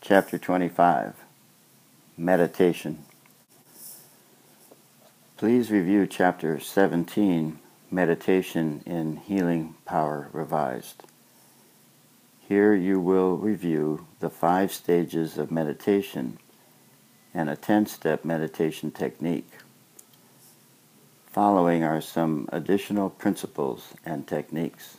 Chapter 25, Meditation. Please review Chapter 17, Meditation in Healing Power Revised. Here you will review the 5 stages of meditation and a 10-step meditation technique. Following are some additional principles and techniques.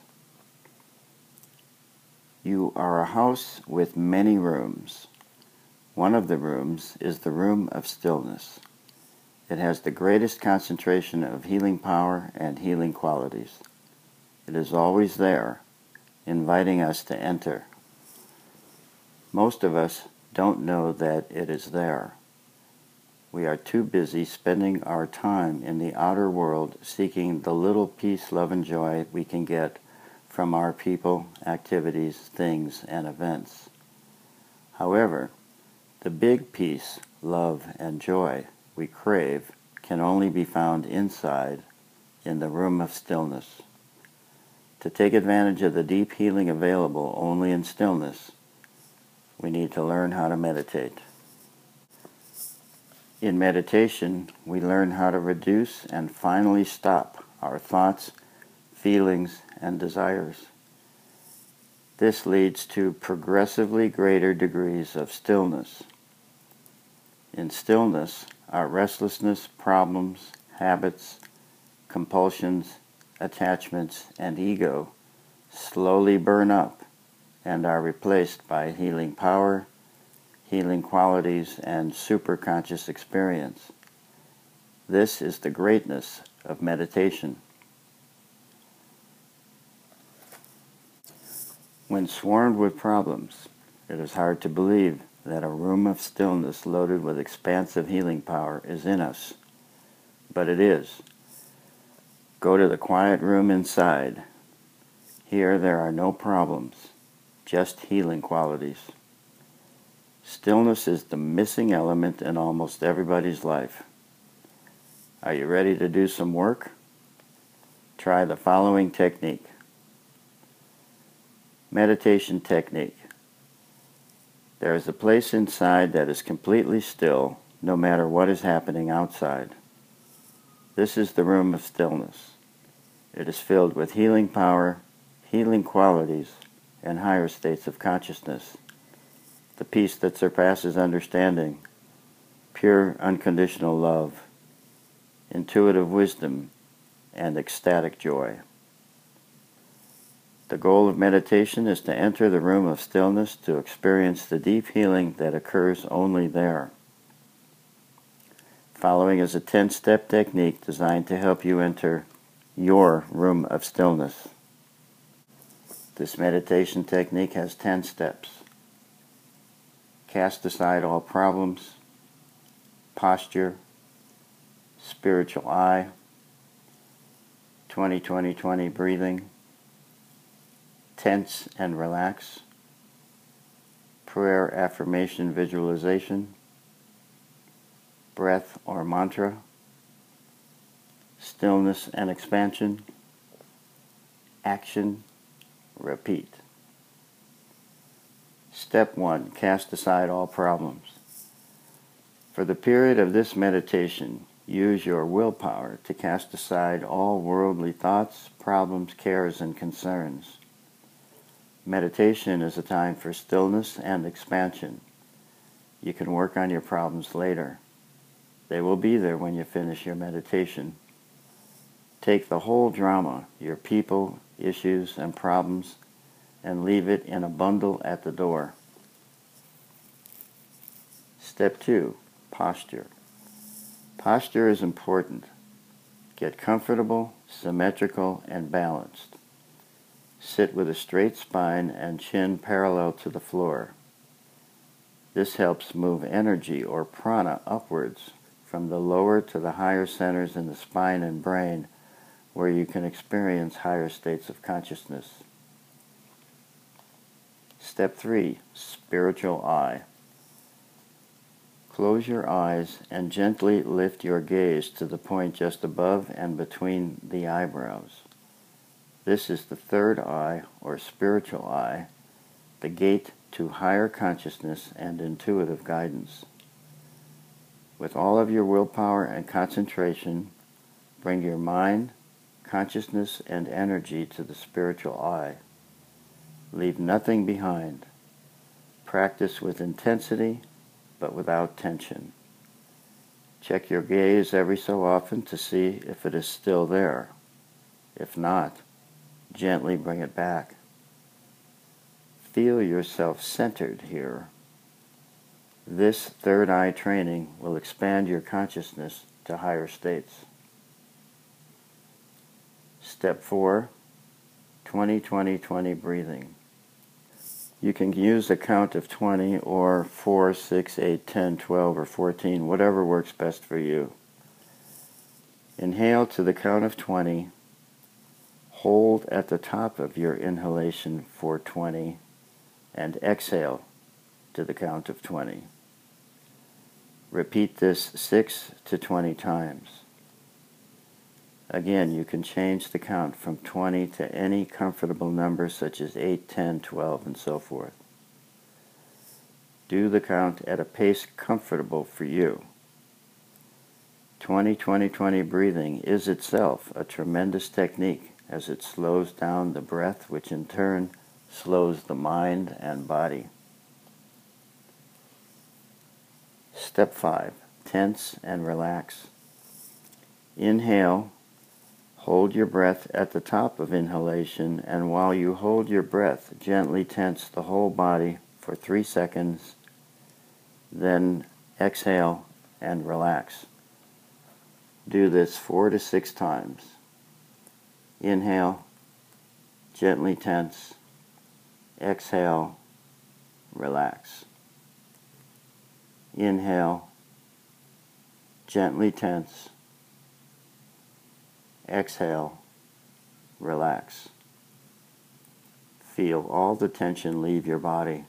You are a house with many rooms. One of the rooms is the room of stillness. It has the greatest concentration of healing power and healing qualities. It is always there, inviting us to enter. Most of us don't know that it is there. We are too busy spending our time in the outer world seeking the little peace, love, and joy we can get from our people, activities, things, and events. However, the big peace, love, and joy we crave can only be found inside, in the room of stillness. To take advantage of the deep healing available only in stillness, we need to learn how to meditate. In meditation, we learn how to reduce and finally stop our thoughts, feelings, and desires. This leads to progressively greater degrees of stillness. In stillness, our restlessness, problems, habits, compulsions, attachments, and ego slowly burn up and are replaced by healing power, healing qualities, and superconscious experience. This is the greatness of meditation. When swarmed with problems, it is hard to believe that a room of stillness loaded with expansive healing power is in us. But it is. Go to the quiet room inside. Here there are no problems, just healing qualities. Stillness is the missing element in almost everybody's life. Are you ready to do some work? Try the following technique. Meditation technique. There is a place inside that is completely still, no matter what is happening outside. This is the room of stillness. It is filled with healing power, healing qualities, and higher states of consciousness. The peace that surpasses understanding, pure unconditional love, intuitive wisdom, and ecstatic joy. The goal of meditation is to enter the room of stillness to experience the deep healing that occurs only there. Following is a 10-step technique designed to help you enter your room of stillness. This meditation technique has 10 steps. Cast aside all problems, posture, spiritual eye, 20-20-20 breathing, tense and relax, prayer, affirmation, visualization, breath or mantra, stillness and expansion, action, repeat. Step 1. Cast aside all problems. For the period of this meditation, use your willpower to cast aside all worldly thoughts, problems, cares, and concerns. Meditation is a time for stillness and expansion. You can work on your problems later. They will be there when you finish your meditation. Take the whole drama, your people, issues, and problems, and leave it in a bundle at the door. Step 2. Posture. Posture is important. Get comfortable, symmetrical, and balanced. Sit with a straight spine and chin parallel to the floor. This helps move energy or prana upwards from the lower to the higher centers in the spine and brain, where you can experience higher states of consciousness. Step 3. Spiritual eye. Close your eyes and gently lift your gaze to the point just above and between the eyebrows. This is the third eye, or spiritual eye, the gate to higher consciousness and intuitive guidance. With all of your willpower and concentration, bring your mind, consciousness, and energy to the spiritual eye. Leave nothing behind. Practice with intensity, but without tension. Check your gaze every so often to see if it is still there. If not, gently bring it back. Feel yourself centered here. This third eye training will expand your consciousness to higher states. Step 4, 20-20-20 breathing. You can use a count of 20 or 4, 6, 8, 10, 12, or 14, whatever works best for you. Inhale to the count of 20. Hold at the top of your inhalation for 20, and exhale to the count of 20. Repeat this 6 to 20 times. Again, you can change the count from 20 to any comfortable number such as 8, 10, 12, and so forth. Do the count at a pace comfortable for you. 20-20-20 breathing is itself a tremendous technique as it slows down the breath, which in turn slows the mind and body. Step 5. Tense and relax. Inhale. Hold your breath at the top of inhalation, and while you hold your breath, gently tense the whole body for 3 seconds. Then exhale and relax. Do this 4 to 6 times. Inhale, gently tense. Exhale, relax. Inhale, gently tense. Exhale, relax. Feel all the tension leave your body.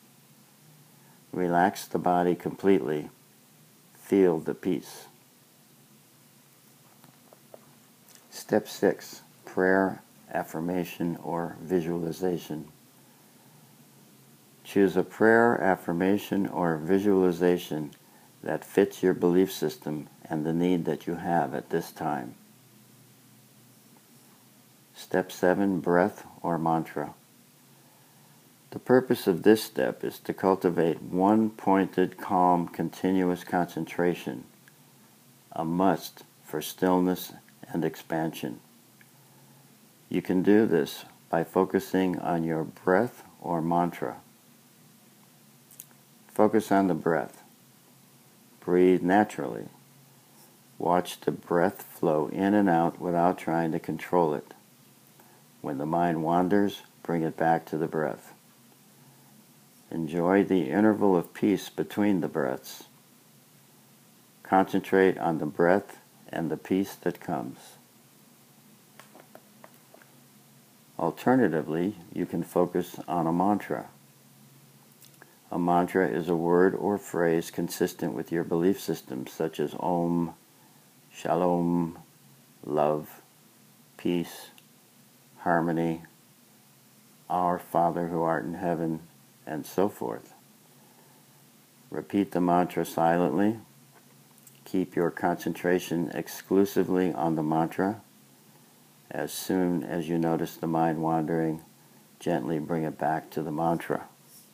Relax the body completely. Feel the peace. Step 6. Prayer, affirmation, or visualization. Choose a prayer, affirmation, or visualization that fits your belief system and the need that you have at this time. Step 7. Breath or mantra. The purpose of this step is to cultivate one-pointed, calm, continuous concentration, a must for stillness and expansion. You can do this by focusing on your breath or mantra. Focus on the breath. Breathe naturally. Watch the breath flow in and out without trying to control it. When the mind wanders, bring it back to the breath. Enjoy the interval of peace between the breaths. Concentrate on the breath and the peace that comes. Alternatively, you can focus on a mantra. A mantra is a word or phrase consistent with your belief system, such as Om, Shalom, love, peace, harmony, Our Father who art in heaven, and so forth. Repeat the mantra silently. Keep your concentration exclusively on the mantra. As soon as you notice the mind wandering, gently bring it back to the mantra.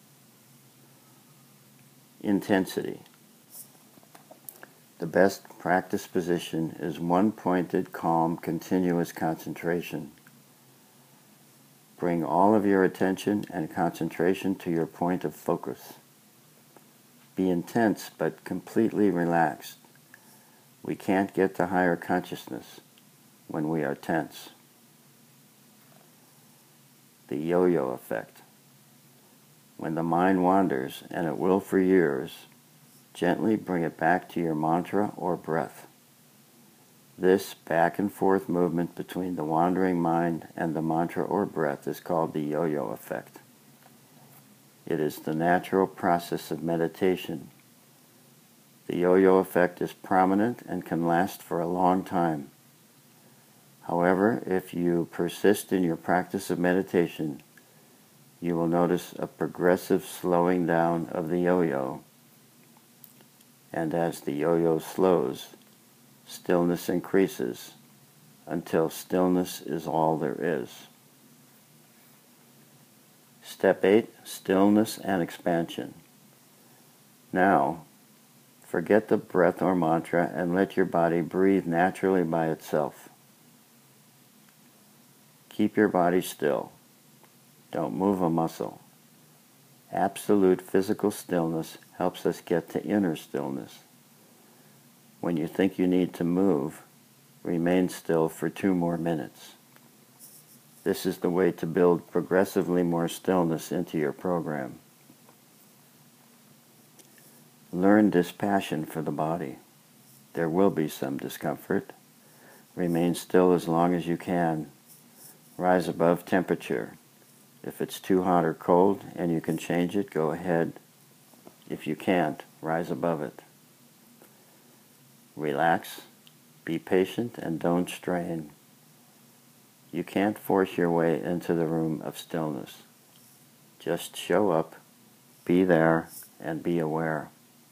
Intensity. The best practice position is one-pointed, calm, continuous concentration. Bring all of your attention and concentration to your point of focus. Be intense but completely relaxed. We can't get to higher consciousness when we are tense. The yo-yo effect. When the mind wanders, and it will for years, gently bring it back to your mantra or breath. This back and forth movement between the wandering mind and the mantra or breath is called the yo-yo effect. It is the natural process of meditation. The yo-yo effect is prominent and can last for a long time. However, if you persist in your practice of meditation, you will notice a progressive slowing down of the yo-yo. And as the yo-yo slows, stillness increases until stillness is all there is. Step 8, stillness and expansion. Now, forget the breath or mantra and let your body breathe naturally by itself. Keep your body still. Don't move a muscle. Absolute physical stillness helps us get to inner stillness. When you think you need to move, remain still for 2 more minutes. This is the way to build progressively more stillness into your program. Learn dispassion for the body. There will be some discomfort. Remain still as long as you can. Rise above temperature. If it's too hot or cold and you can change it, go ahead. If you can't, rise above it. Relax, be patient, and don't strain. You can't force your way into the room of stillness. Just show up, be there, and be aware.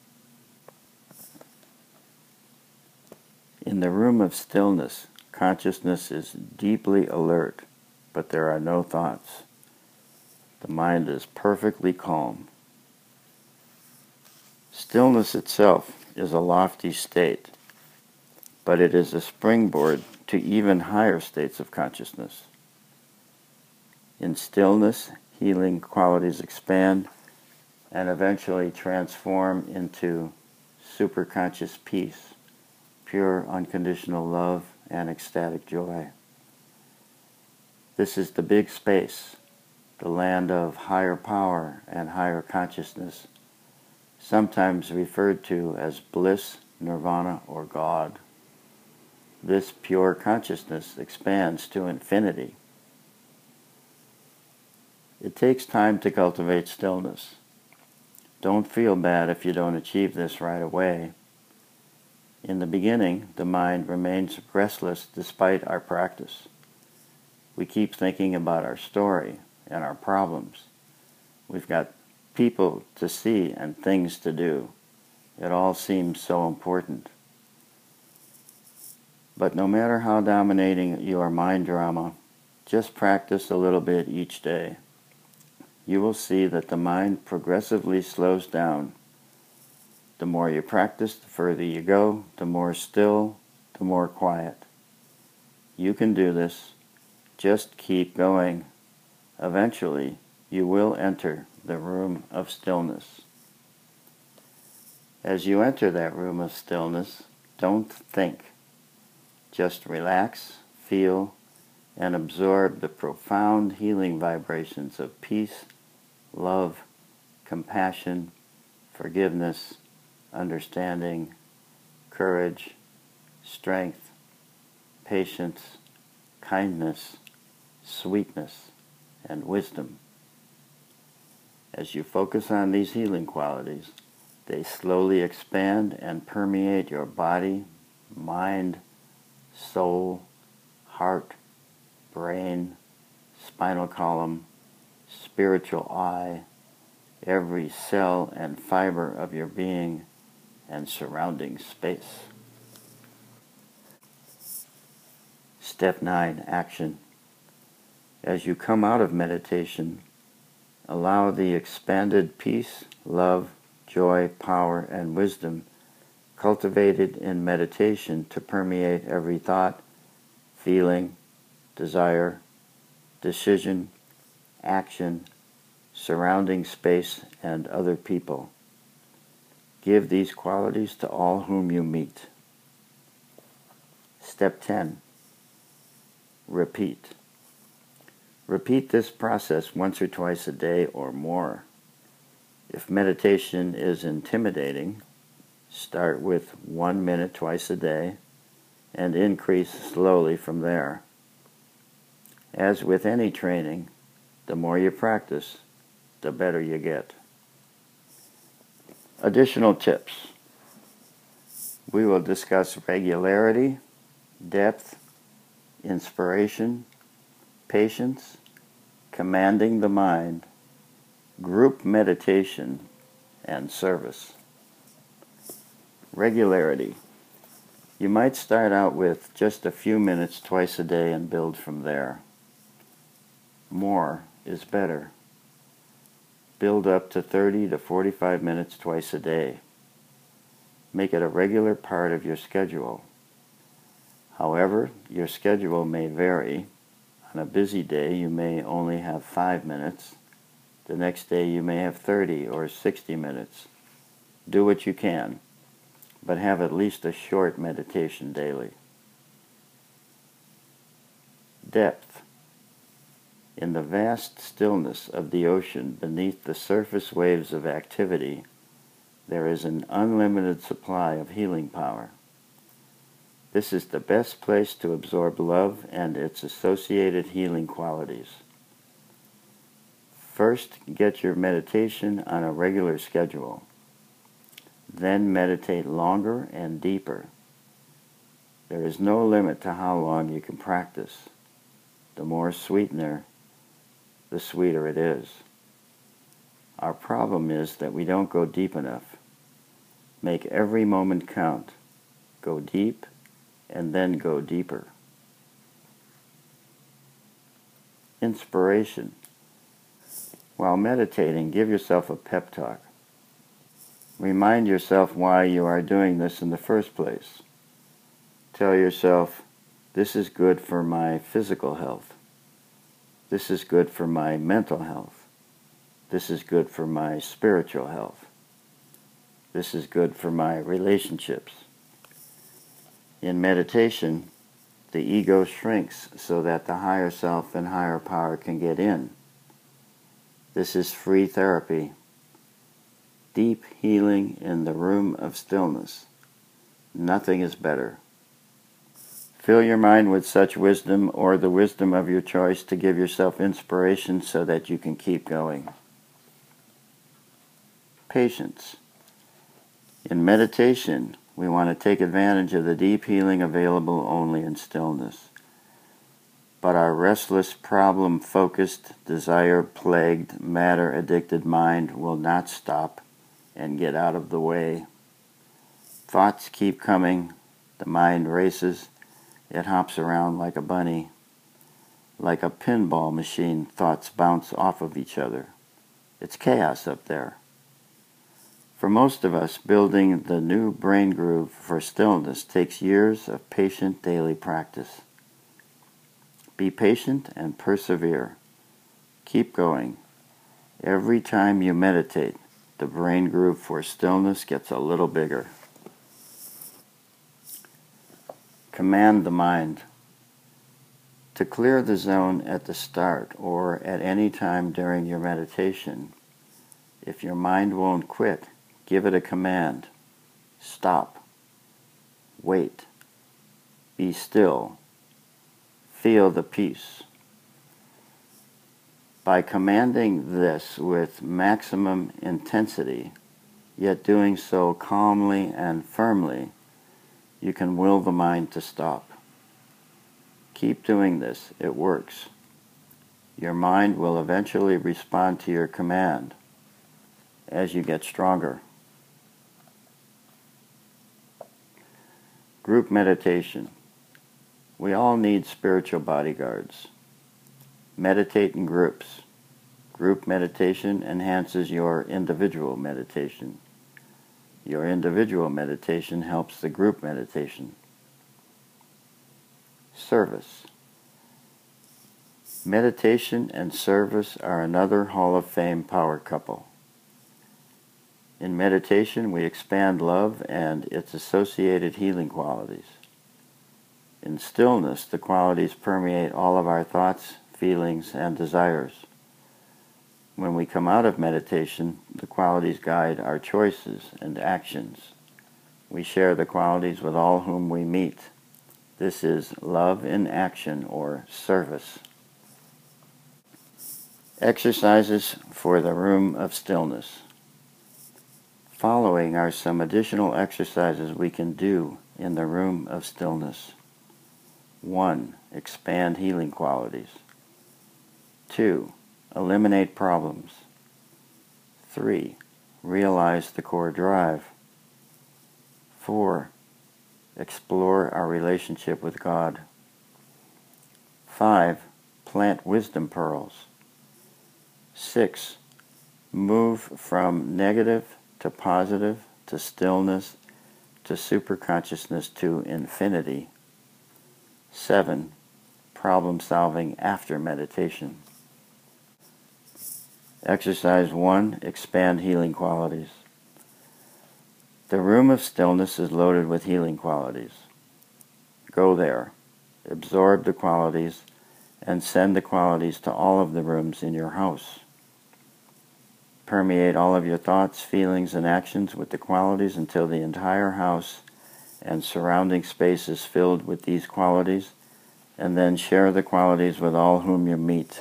In the room of stillness, consciousness is deeply alert, but there are no thoughts. The mind is perfectly calm. Stillness itself is a lofty state, but it is a springboard to even higher states of consciousness. In stillness, healing qualities expand and eventually transform into superconscious peace, pure unconditional love, and ecstatic joy. This is the big space, the land of higher power and higher consciousness, sometimes referred to as bliss, nirvana, or God. This pure consciousness expands to infinity. It takes time to cultivate stillness. Don't feel bad if you don't achieve this right away. In the beginning, the mind remains restless despite our practice. We keep thinking about our story and our problems. We've got people to see and things to do. It all seems so important. But no matter how dominating your mind drama, just practice a little bit each day. You will see that the mind progressively slows down. The more you practice, the further you go, the more still, the more quiet. You can do this. Just keep going. Eventually, you will enter the room of stillness. As you enter that room of stillness, don't think. Just relax, feel, and absorb the profound healing vibrations of peace, love, compassion, forgiveness, understanding, courage, strength, patience, kindness, sweetness, and wisdom. As you focus on these healing qualities, they slowly expand and permeate your body, mind, soul, heart, brain, spinal column, spiritual eye, every cell and fiber of your being, and surrounding space. Step 9, action. As you come out of meditation, allow the expanded peace, love, joy, power, and wisdom cultivated in meditation to permeate every thought, feeling, desire, decision, action, surrounding space, and other people. Give these qualities to all whom you meet. Step 10. Repeat. Repeat this process once or twice a day or more. If meditation is intimidating, start with 1 minute twice a day and increase slowly from there. As with any training, the more you practice, the better you get. Additional tips. We will discuss regularity, depth, inspiration, patience, commanding the mind, Group meditation and service. Regularity. You might start out with just a few minutes twice a day and build from there. More is better. Build up to 30 to 45 minutes twice a day. Make it a regular part of your schedule. However, your schedule may vary. On a busy day, you may only have 5 minutes. The next day, you may have 30 or 60 minutes. Do what you can, but have at least a short meditation daily. Depth. In the vast stillness of the ocean beneath the surface waves of activity, there is an unlimited supply of healing power. This is the best place to absorb love and its associated healing qualities. First, get your meditation on a regular schedule. Then meditate longer and deeper. There is no limit to how long you can practice. The more sweetener, the sweeter it is. Our problem is that we don't go deep enough. Make every moment count. Go deep and then go deeper. Inspiration. While meditating, give yourself a pep talk. Remind yourself why you are doing this in the first place. Tell yourself, this is good for my physical health. This is good for my mental health. This is good for my spiritual health. This is good for my relationships. In meditation, the ego shrinks so that the higher self and higher power can get in. This is free therapy. Deep healing in the room of stillness. Nothing is better. Fill your mind with such wisdom or the wisdom of your choice to give yourself inspiration so that you can keep going. Patience. In meditation, we want to take advantage of the deep healing available only in stillness. But our restless, problem-focused, desire-plagued, matter-addicted mind will not stop and get out of the way. Thoughts keep coming. The mind races. It hops around like a bunny. Like a pinball machine, thoughts bounce off of each other. It's chaos up there. For most of us, building the new brain groove for stillness takes years of patient daily practice. Be patient and persevere. Keep going. Every time you meditate, the brain groove for stillness gets a little bigger. Command the mind. To clear the zone at the start or at any time during your meditation, if your mind won't quit, give it a command. Stop. Wait. Be still. Feel the peace. By commanding this with maximum intensity, yet doing so calmly and firmly, you can will the mind to stop. Keep doing this. It works. Your mind will eventually respond to your command as you get stronger. Group meditation. We all need spiritual bodyguards. Meditate in groups. Group meditation enhances your individual meditation. Your individual meditation helps the group meditation. Service. Meditation and service are another Hall of Fame power couple. In meditation, we expand love and its associated healing qualities. In stillness, the qualities permeate all of our thoughts, feelings, and desires. When we come out of meditation, the qualities guide our choices and actions. We share the qualities with all whom we meet. This is love in action or service. Exercises for the room of stillness. Following are some additional exercises we can do in the room of stillness. 1. Expand healing qualities. 2. Eliminate problems. 3. Realize the core drive. 4. Explore our relationship with God. 5. Plant wisdom pearls. 6. Move from negative to positive to stillness to superconsciousness to infinity. 7. Problem solving after meditation. Exercise 1. Expand healing qualities. The room of stillness is loaded with healing qualities. Go there, absorb the qualities, and send the qualities to all of the rooms in your house. Permeate all of your thoughts, feelings, and actions with the qualities until the entire house and surrounding space is filled with these qualities, and then share the qualities with all whom you meet.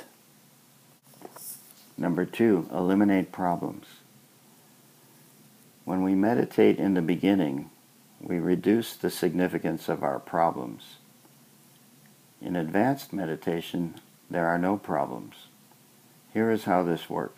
Number 2, eliminate problems. When we meditate in the beginning, we reduce the significance of our problems. In advanced meditation, there are no problems. Here is how this works.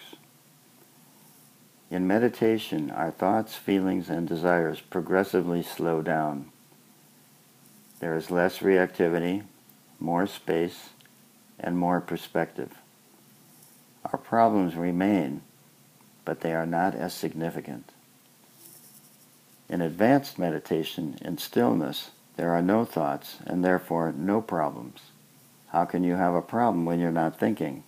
In meditation, our thoughts, feelings, and desires progressively slow down. There is less reactivity, more space, and more perspective. Our problems remain, but they are not as significant. In advanced meditation, in stillness, there are no thoughts and therefore no problems. How can you have a problem when you're not thinking?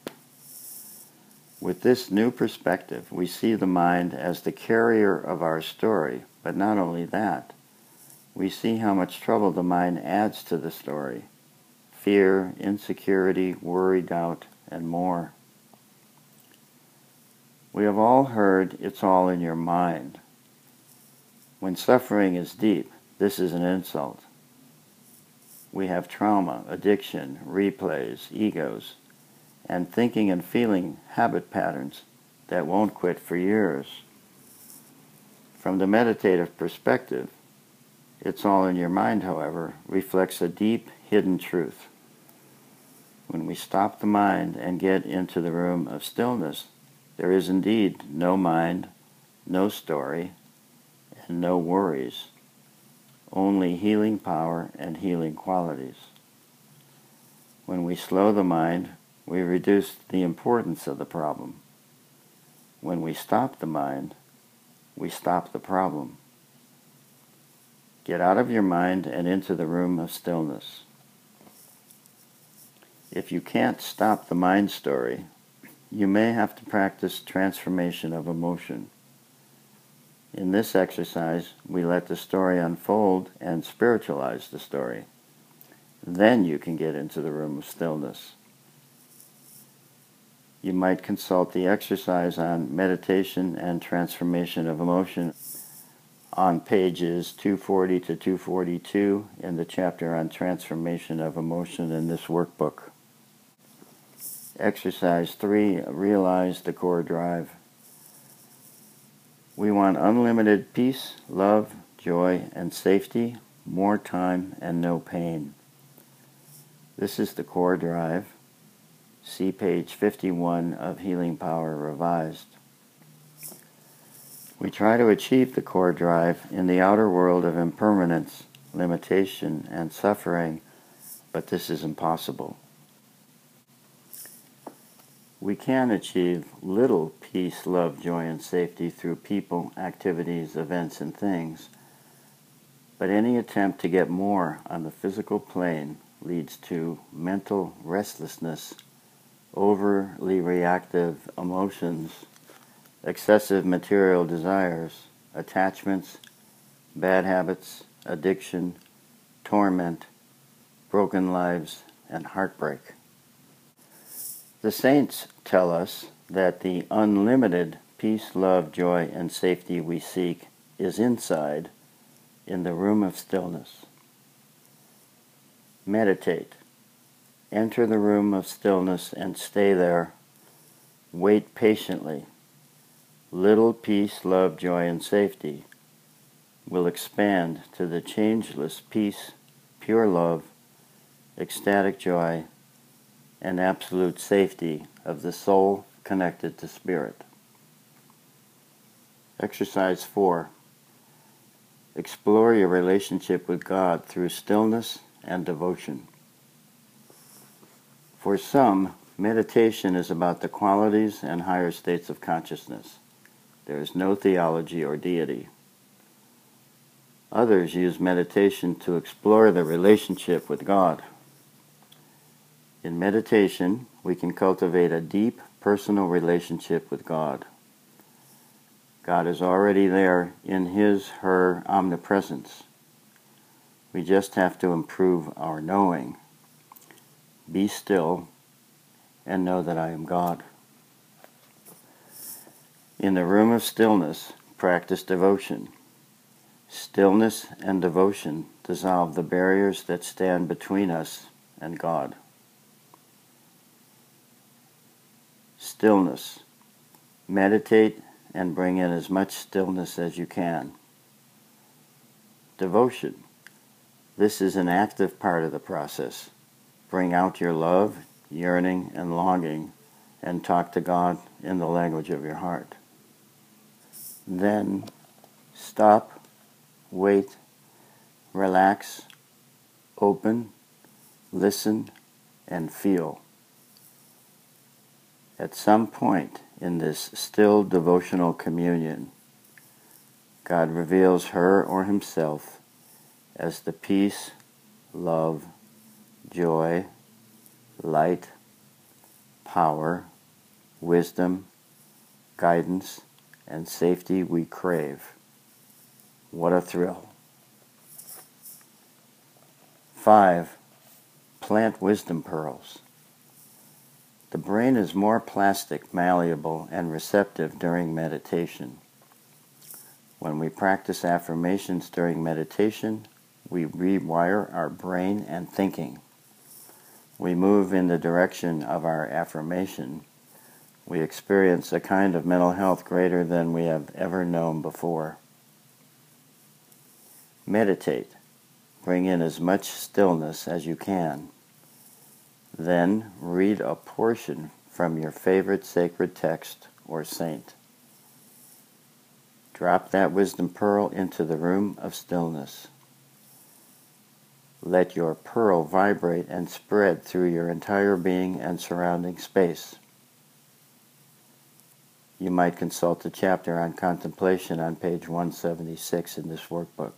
With this new perspective, we see the mind as the carrier of our story, but not only that, we see how much trouble the mind adds to the story. Fear, insecurity, worry, doubt, and more. We have all heard, "It's all in your mind." When suffering is deep, this is an insult. We have trauma, addiction, replays, egos, and thinking and feeling habit patterns that won't quit for years. From the meditative perspective, "It's all in your mind," however, reflects a deep, hidden truth. When we stop the mind and get into the room of stillness, there is indeed no mind, no story, and no worries, only healing power and healing qualities. When we slow the mind, we reduce the importance of the problem. When we stop the mind, we stop the problem. Get out of your mind and into the room of stillness. If you can't stop the mind story, you may have to practice transformation of emotion. In this exercise, we let the story unfold and spiritualize the story. Then you can get into the room of stillness. You might consult the exercise on meditation and transformation of emotion on pages 240 to 242 in the chapter on transformation of emotion in this workbook. Exercise 3, realize the core drive. We want unlimited peace, love, joy, and safety, more time, and no pain. This is the core drive. See page 51 of Healing Power Revised. We try to achieve the core drive in the outer world of impermanence, limitation, and suffering, but this is impossible. We can achieve little peace, love, joy, and safety through people, activities, events, and things, but any attempt to get more on the physical plane leads to mental restlessness, overly reactive emotions, excessive material desires, attachments, bad habits, addiction, torment, broken lives, and heartbreak. The saints tell us that the unlimited peace, love, joy, and safety we seek is inside, in the room of stillness. Meditate. Enter the room of stillness and stay there. Wait patiently. Little peace, love, joy, and safety will expand to the changeless peace, pure love, ecstatic joy, and absolute safety of the soul connected to spirit. Exercise 4. Explore your relationship with God through stillness and devotion. For some, meditation is about the qualities and higher states of consciousness. There is no theology or deity. Others use meditation to explore the relationship with God. In meditation, we can cultivate a deep personal relationship with God. God is already there in His/her omnipresence. We just have to improve our knowing. Be still and know that I am God. In the room of stillness, practice devotion. Stillness and devotion dissolve the barriers that stand between us and God. Stillness. Meditate and bring in as much stillness as you can. Devotion. This is an active part of the process. Bring out your love, yearning, and longing, and talk to God in the language of your heart. Then stop, wait, relax, open, listen, and feel. At some point in this still devotional communion, God reveals her or himself as the peace, love, joy, light, power, wisdom, guidance, and safety we crave. What a thrill. 5. Plant wisdom pearls. The brain is more plastic, malleable, and receptive during meditation. When we practice affirmations during meditation, we rewire our brain and thinking. We move in the direction of our affirmation. We experience a kind of mental health greater than we have ever known before. Meditate. Bring in as much stillness as you can. Then read a portion from your favorite sacred text or saint. Drop that wisdom pearl into the room of stillness. Let your pearl vibrate and spread through your entire being and surrounding space. You might consult the chapter on contemplation on page 176 in this workbook.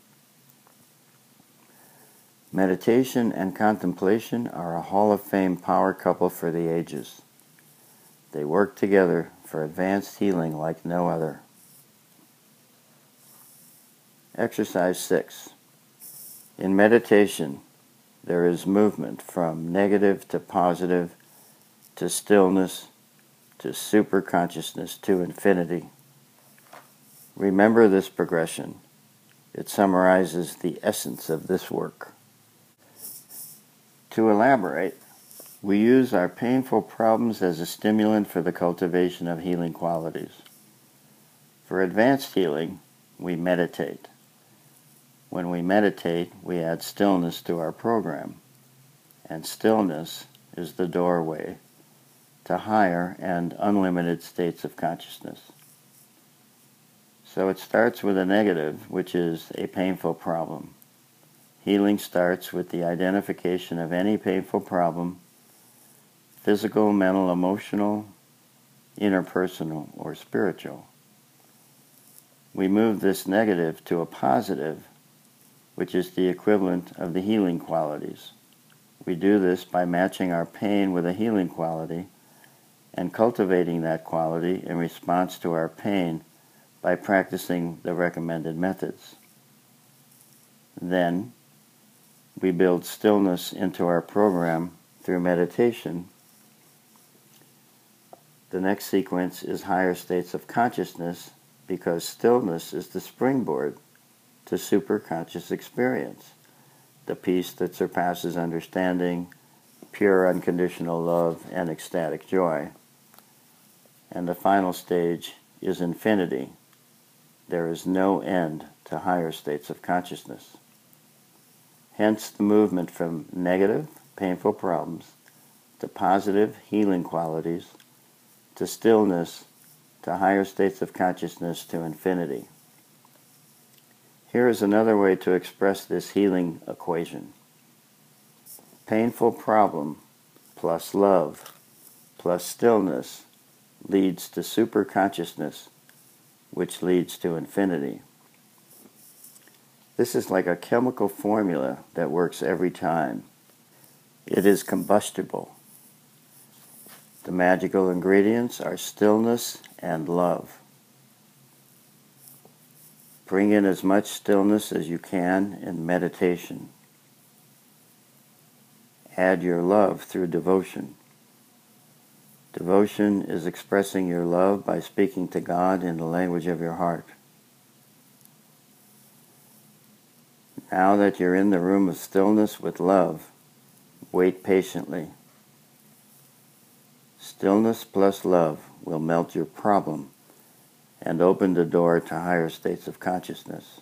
Meditation and contemplation are a Hall of Fame power couple for the ages. They work together for advanced healing like no other. Exercise 6. In meditation, there is movement from negative to positive, to stillness, to superconsciousness, to infinity. Remember this progression. It summarizes the essence of this work. To elaborate, we use our painful problems as a stimulant for the cultivation of healing qualities. For advanced healing, we meditate. When we meditate, we add stillness to our program, and stillness is the doorway to higher and unlimited states of consciousness. So it starts with a negative, which is a painful problem. Healing starts with the identification of any painful problem, physical, mental, emotional, interpersonal, or spiritual. We move this negative to a positive, which is the equivalent of the healing qualities. We do this by matching our pain with a healing quality and cultivating that quality in response to our pain by practicing the recommended methods. Then, we build stillness into our program through meditation. The next sequence is higher states of consciousness because stillness is the springboard to superconscious experience, the peace that surpasses understanding, pure unconditional love, and ecstatic joy. And the final stage is infinity. There is no end to higher states of consciousness. Hence the movement from negative, painful problems to positive, healing qualities, to stillness, to higher states of consciousness to infinity. Here is another way to express this healing equation. Painful problem plus love plus stillness leads to superconsciousness, which leads to infinity. This is like a chemical formula that works every time. It is combustible. The magical ingredients are stillness and love. Bring in as much stillness as you can in meditation. Add your love through devotion. Devotion is expressing your love by speaking to God in the language of your heart. Now that you're in the room of stillness with love, wait patiently. Stillness plus love will melt your problem and open the door to higher states of consciousness.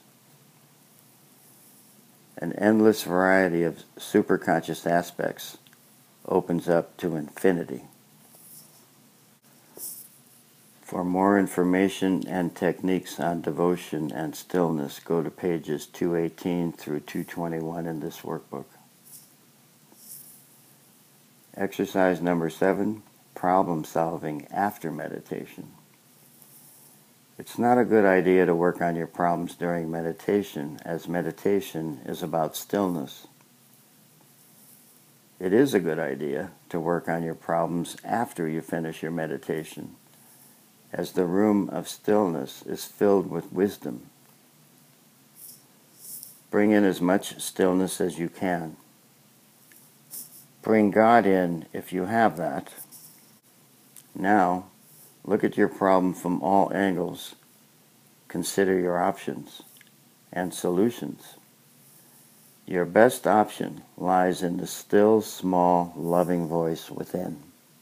An endless variety of superconscious aspects opens up to infinity. For more information and techniques on devotion and stillness, go to pages 218 through 221 in this workbook. Exercise number 7, problem solving after meditation. It's not a good idea to work on your problems during meditation, as meditation is about stillness. It is a good idea to work on your problems after you finish your meditation, as the room of stillness is filled with wisdom. Bring in as much stillness as you can. Bring God in if you have that. Now, look at your problem from all angles. Consider your options and solutions. Your best option lies in the still, small, loving voice within.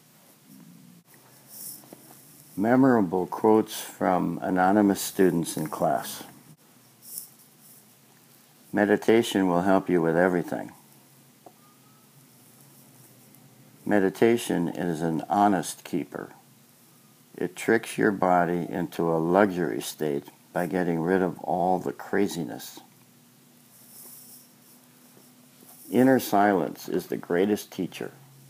Memorable quotes from anonymous students in class. Meditation will help you with everything. Meditation is an honest keeper. It tricks your body into a luxury state by getting rid of all the craziness. Inner silence is the greatest teacher.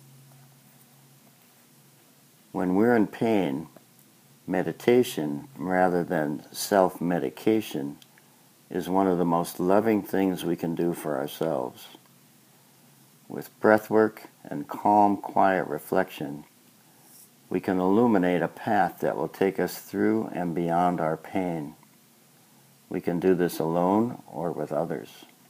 When we're in pain, meditation, rather than self-medication, is one of the most loving things we can do for ourselves. With breathwork and calm, quiet reflection, we can illuminate a path that will take us through and beyond our pain. We can do this alone or with others.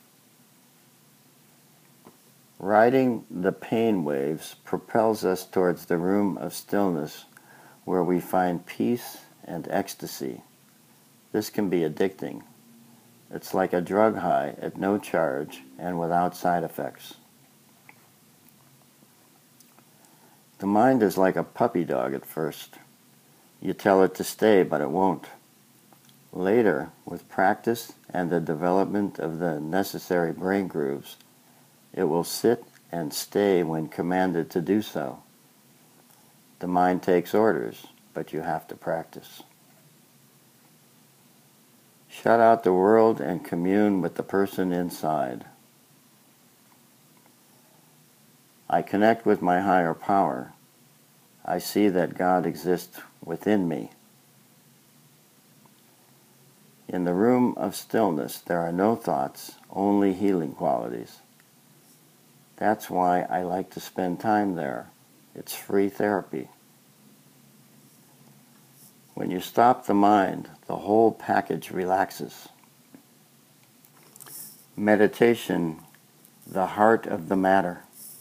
Riding the pain waves propels us towards the room of stillness where we find peace and ecstasy. This can be addicting. It's like a drug high at no charge and without side effects. The mind is like a puppy dog at first. You tell it to stay, but it won't. Later, with practice and the development of the necessary brain grooves, it will sit and stay when commanded to do so. The mind takes orders, but you have to practice. Shut out the world and commune with the person inside. I connect with my higher power. I see that God exists within me. In the room of stillness, there are no thoughts, only healing qualities. That's why I like to spend time there. It's free therapy. When you stop the mind, the whole package relaxes. Meditation, the heart of the matter.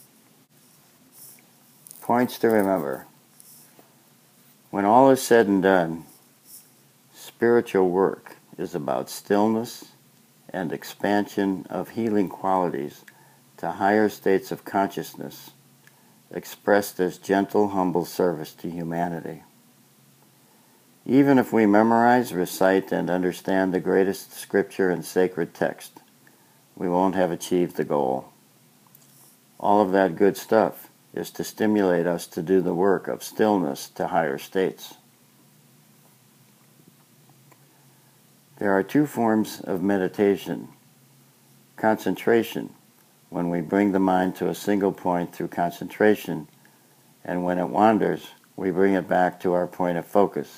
Points to remember. When all is said and done, spiritual work is about stillness and expansion of healing qualities to higher states of consciousness, expressed as gentle, humble service to humanity. Even if we memorize, recite, and understand the greatest scripture and sacred text, we won't have achieved the goal. All of that good stuff is to stimulate us to do the work of stillness to higher states. There are two forms of meditation. Concentration, when we bring the mind to a single point through concentration, and when it wanders, we bring it back to our point of focus.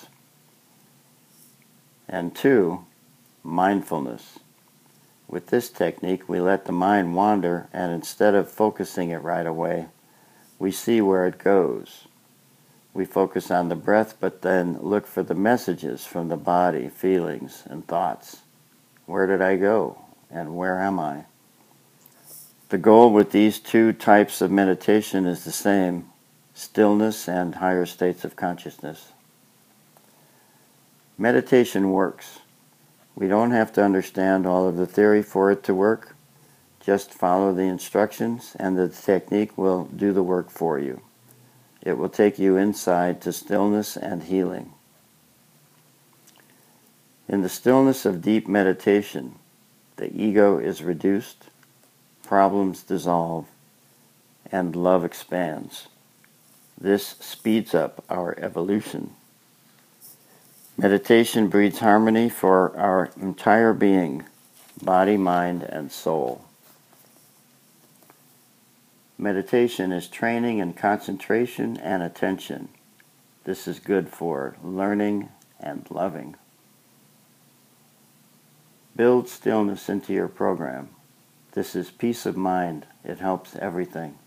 And two, mindfulness. With this technique, we let the mind wander, and instead of focusing it right away, we see where it goes. We focus on the breath, but then look for the messages from the body, feelings, and thoughts. Where did I go? And where am I? The goal with these two types of meditation is the same: stillness and higher states of consciousness. Meditation works. We don't have to understand all of the theory for it to work. Just follow the instructions, and the technique will do the work for you. It will take you inside to stillness and healing. In the stillness of deep meditation, the ego is reduced, problems dissolve, and love expands. This speeds up our evolution. Meditation breeds harmony for our entire being, body, mind, and soul. Meditation is training in concentration and attention. This is good for learning and loving. Build stillness into your program. This is peace of mind. It helps everything.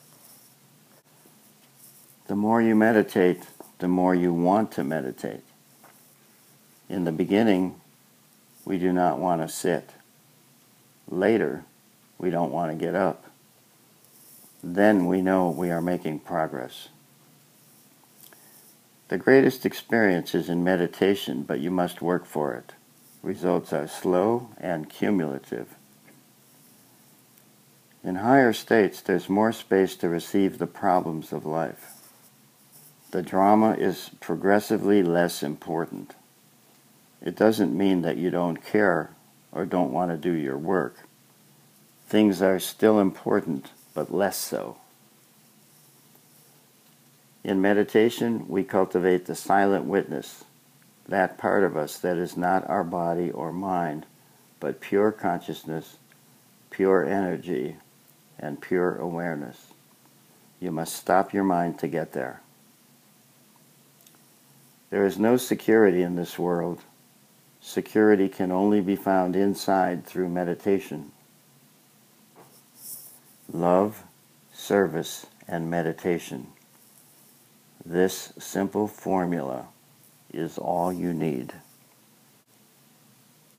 The more you meditate, the more you want to meditate. In the beginning, we do not want to sit. Later, we don't want to get up. Then we know we are making progress. The greatest experience is in meditation, but you must work for it. Results are slow and cumulative. In higher states, there's more space to receive the problems of life. The drama is progressively less important. It doesn't mean that you don't care or don't want to do your work. Things are still important, but less so. In meditation, we cultivate the silent witness, that part of us that is not our body or mind, but pure consciousness, pure energy, and pure awareness. You must stop your mind to get there. There is no security in this world. Security can only be found inside through meditation. Love, service, and meditation. This simple formula is all you need.